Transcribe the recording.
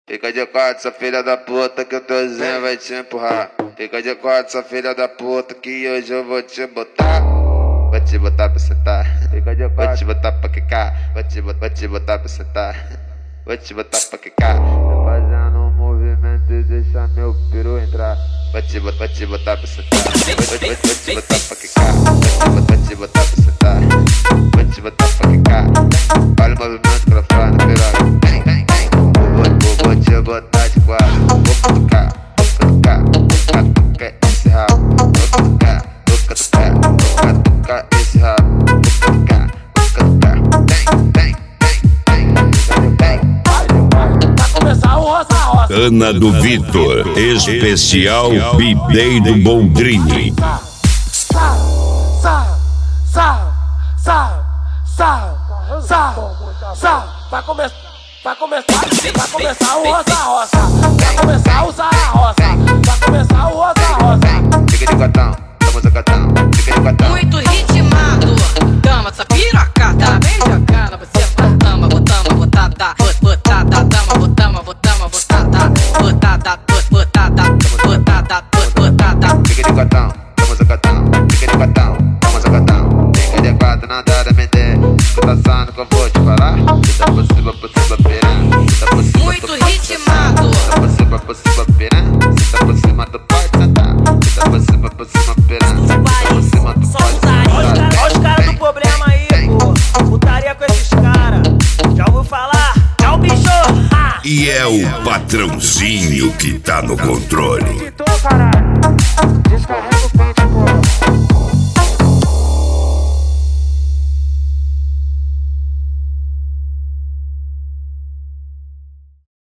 Fica de quatro, essa filha da puta, que o teuzinho vai te empurrar. Fica de quatro, essa filha da puta, que hoje eu vou te botar. Vou te botar pra sentar. Fica de quatro, vou te botar pra quicar. Vou te botar pra sentar. Vou te botar pra quicar. Tô fazendo um movimento e deixa meu peru entrar. Vou te botar pra sentar. Vou te botar pra quicar. Vou te botar pra sentar. Vou te botar pra quicar. Olha o movimento que ela faz na piroca. Vou te botar de quatro. Vou cutucar esse rabo. Vou cutucar esse rabo. Vou cutucar. Vai começar o roça. Ana do Vitor, especial Bideiro Boldrini. Vai começar o roça. Vai começar o roça. Vai começar o roça. Fica de quatão, toma sacatão. Fica de quatão. Muito ritmado, dama essa pirocada. Vem jogando, você botama, botada. Botada, dama, botama, botada. Botada. Fica de quatão, toma sacatão. Fica de quatão, toma sacatão. Fica de quatro, nada da mente. Escuta só no que eu vou te falar. Tá possível, piranha. Tá possível, Muito ritmado. Tá possível, piranha. Se tá por cima, tu pode sentar. Se tá por cima, piranha. Se tá por cima, tu pode sentar. Olha os caras do problema aí, pô. Putaria com esses caras. Já ouviu falar? É o bicho. E é o patrãozinho que tá no controle. Caralho, descarrega o pente, pô.